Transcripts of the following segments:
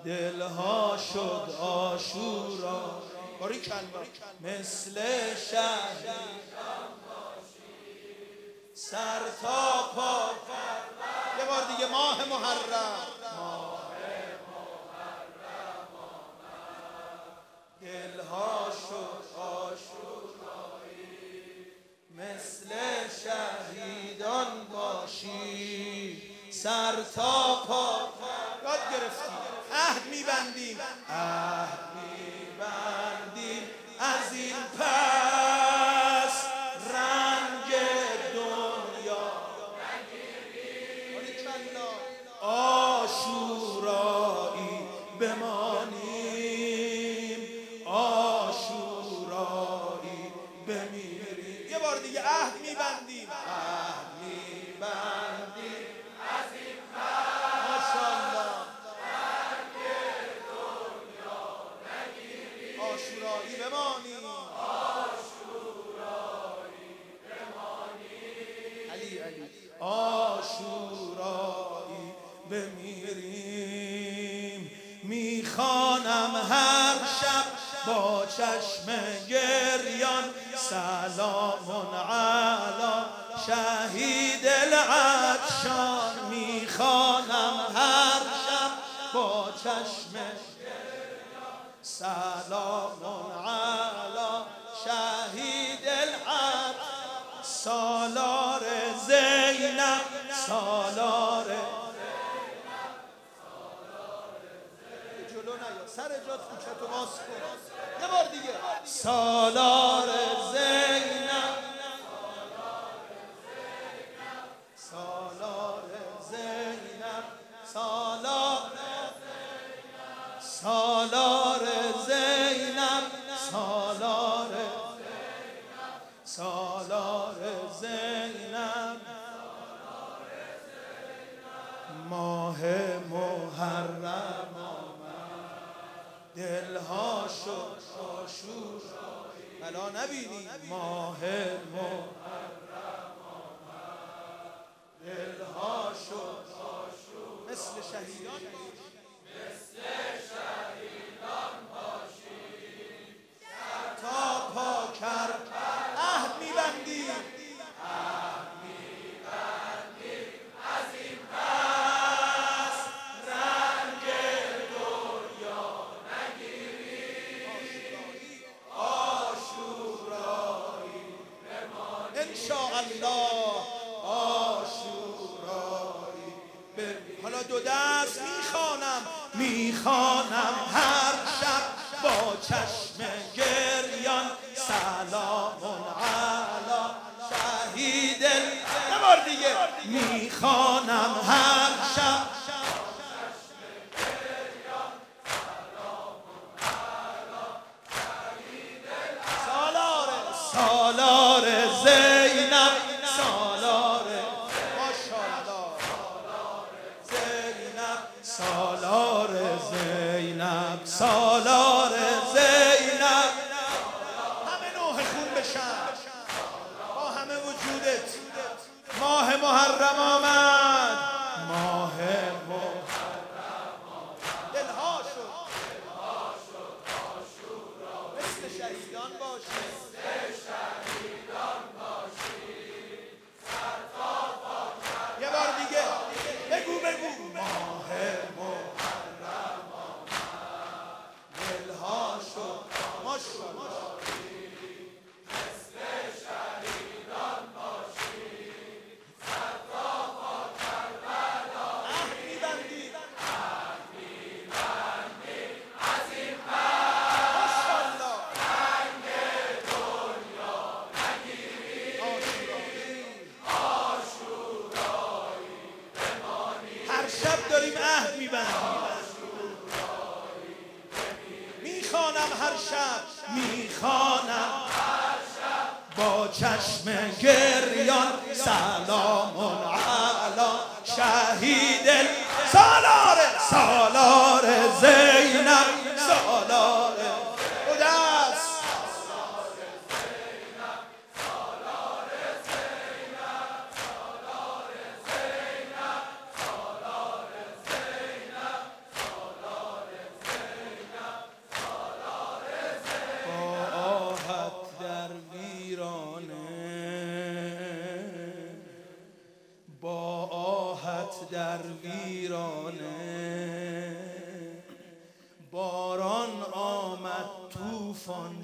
دلها شد آشورا. باریکلا. مثل شهیدان سر تا پا. یه بار دیگه. ماه محرم دلها شد آشورایی، مثل شهیدان باشی سر تا پا. یاد گرفتیم عهد میبندیم، عهد میبندیم از این پس رنگ دنیا نگیریم، آشورایی بمانیم، آشورایی بمیریم. یه بار دیگه عهد میبندیم، عهد میبندیم از این پس ماشاءالله رنگ دنیا نگیریم، آشورایی بمانیم، آشورایی بمانیم، علی علی، آشورایی بمیریم. میخوانم هر شب با چشم گریان سلام علی شهید العطشان. میخوانم هر شب با چشم گریان سلام علی شهید العطشان. سالار زینب، سالار سر جات کوچتو باز کن. یه بار دیگه. سالار زینب، سالار زینب، سالار زینب، سالار سالار زینب. ماه محرم دلها شد آشورایی. بلا نبینی ماه محرم دلها شد آشورایی، مثل شهیدان باشی، مثل شهیدان باشی سر تا پا کرد. عهد میبندیم، عهد میبندیم از این پس رنگ دنیا انشاءالله، آشورایی. حالا دو دست میخوانم هر شب با چشم گریان سلام علی شهید. یه بار دیگه. میخوانم هر شب سالار زینب، سالار ماشاءالله زینب، سالار زینب، سالار زینب. همه نوح خون بشن با همه وجودت. ماه محرم آمد، ماه محرم دلها شد آشورایی، مثل شهیدان باشی، یه بار دیگه. بگو ماه محرم دلها شد ماشاءالله مثل شهیدان باشی سر تا پا کربلا. عهد میبندیم از این پس ماشاءالله رنگ دنیا نگیریم، آشورایی هر شب داریم عهد میبندیم. میخوانم هر شب، میخوانم با چشم گریان سلام علی شهید. سالار زینب، سالار قدس، با آهت در ویرانه، باران آمد طوفان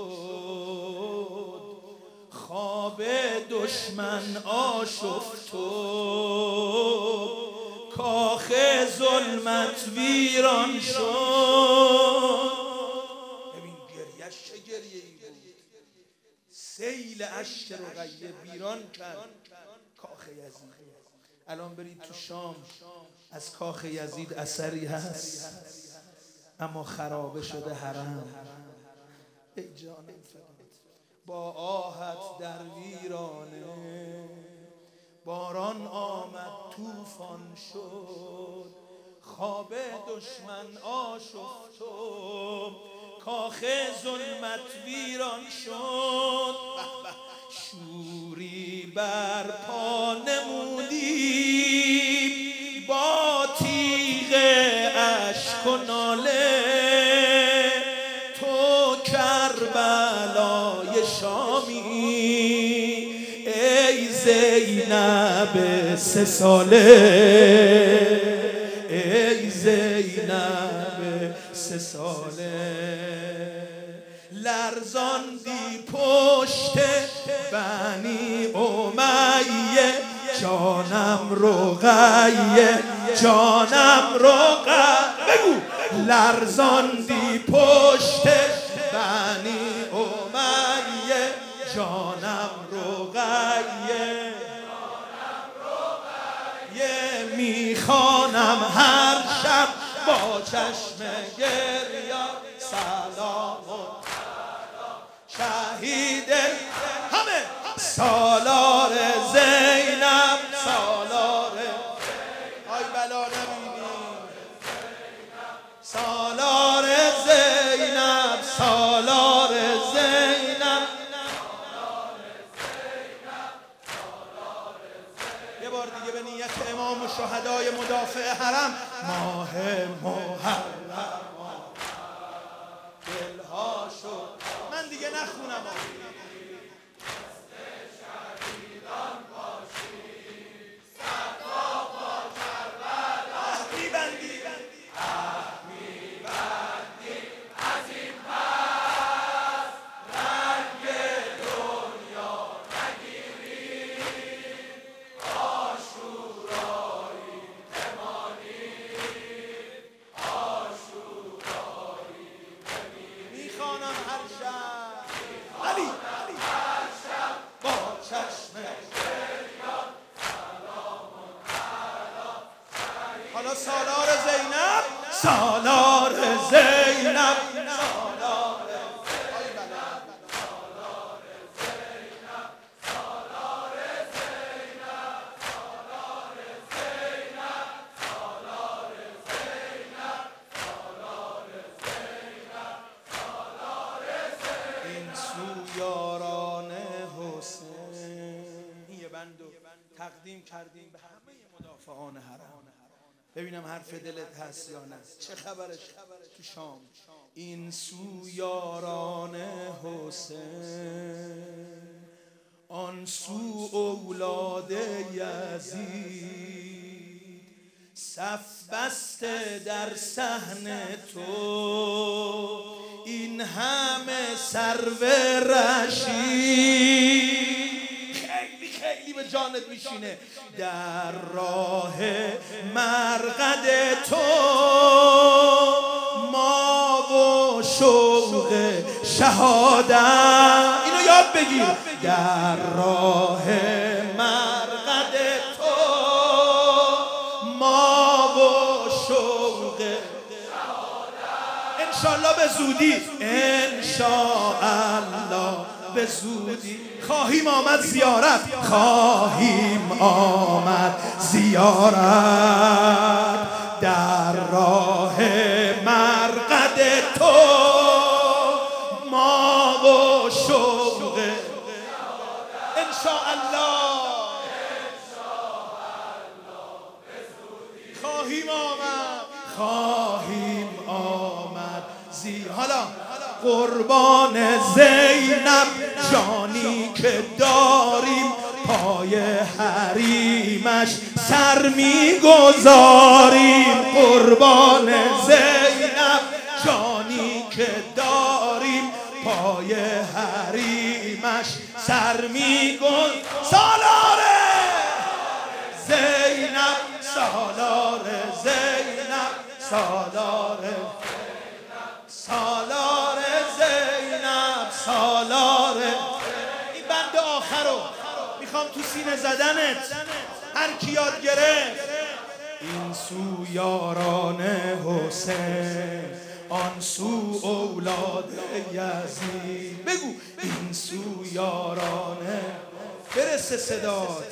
شد، خواب دشمن آشفت و کاخ ظلمت ویران شد. ببین گریه‌اش چه گریه‌ای بود، سیل اشک رقیه ویران کرد کاخ یزید. الان برید تو شام از کاخ یزید اثری هست، اما خرابه شده حرم. ای جانم فدات، با آهت در ویرانه، باران آمد طوفان شد، خواب دشمن آشفت و کاخ ظلمت ویران شد. شوری بر پا نمودی با تیغ اشک و ناله، تو کربلای شامی ای زینب 3 ساله، ای زینب 3 ساله. لرزاندی پشت بنی امیه، جانم رقیه، جانم رقیه. بگو لرزاندی پشت بنی امیه، جانم رقیه. میخوانم هر شب با چشم گریان سلام شهید همه سالار زینب، سالار آی بلا نبینی، سالار زینب، سالار زینب. یه بار دیگه به نیت امام و شهدای مدافع حرم. ماه محرم دلها شد، من دیگه نخونم. حالا سالار زینب، سالار زینب، سالار این سو یاران حسین. این یه بندو تقدیم کردیم به همه مدافعان حرم. ببینم حرف دلت هست یا نه، چه خبرش تو شام. این سو یاران حسین، آن سو اولاد یزید، صف بسته در صحن تو این همه سرو رشید. خیلی به جانت میشینه. در راه مرقد تو ما و شوق شهادت، اینو یاد بگیر. در راه مرقد تو ما و شوق شهادت، انشالله به زودی، انشالله به زودی خواهیم آمد زیارت، خواهیم آمد زیارت. در راه مرقد تو ما و شوق انشاءالله خواهیم آمد، خواهیم آمد حالا قربان زینب جانی که داریم پای حریمش سر میگذاریم، قربان زینب جانی که داریم، پای حریمش سر میگذاریم. سالاره زینب، سالاره زینب، سالاره سالاره زینب، سالاره. این بند آخر رو میخوام تو سینه زدنت هر کی یاد گرفت. این سو یاران حسین، آن سو اولاد یزید. بگو این سو یاران، برسه صدات.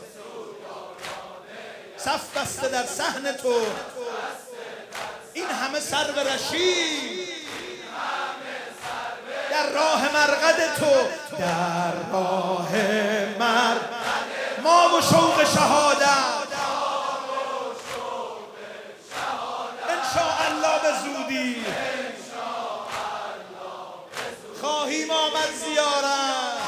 صف بسته در صحن تو، این همه سرو رشید در راه مرقد تو، در راه مرقد ما و شوق شهادت انشاءالله به زودی خواهیم آمد زیارت.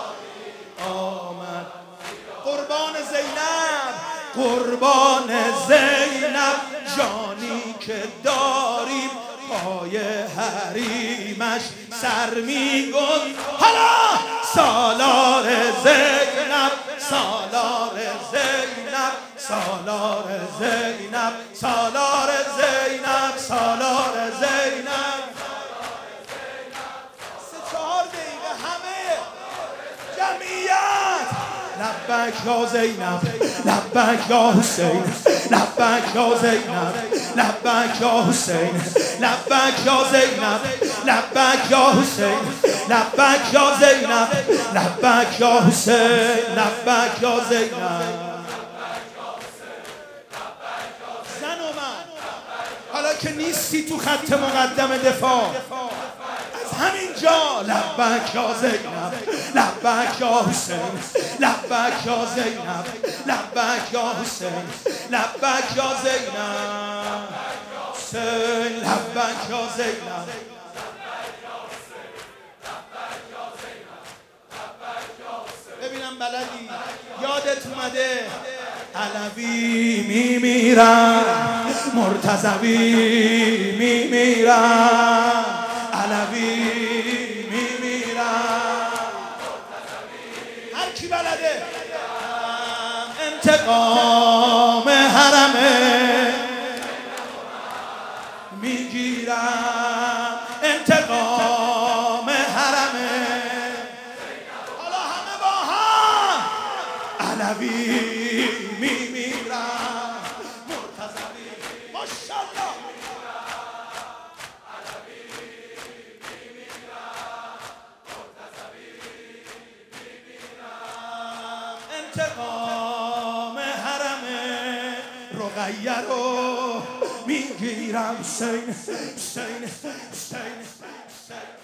آمد قربان زینب، قربان زینب جانی که داریم، پای حریمش سر میگذاریم. حالا سالار زینب، سالار زینب، سالار زینب، سالار زینب، سالار زینب. 3-4 دقیقه همه جمعیت لبک یا زینب، لبک یا حسین، لبک یا زینب، لبک یا حسین، لبک یا زینب، لبک یا حسین، لبک یا زینب، لبک یا حسین، لبک یا زینب. زن و من حالا که نیستی تو خط مقدم دفاع، همینجا لبک یا زینب، لبک یا حسین، لبک یا زینب، لبک یا حسین، لبک یا زینب، حسین، لبک یا زینب. ببینم بلدی یادت اومده علوی میمیرم، مرتضوی میمیرم، علوی میمیرم. هر کی بلده انتقام حرمه میگیرم، انتقام حرمه. حالا همه با هم علوی میمیرم، مرتضوی ماشاءالله. انتقام حرمه رقیه رو میگیرم، حسین حسین حسین حسین.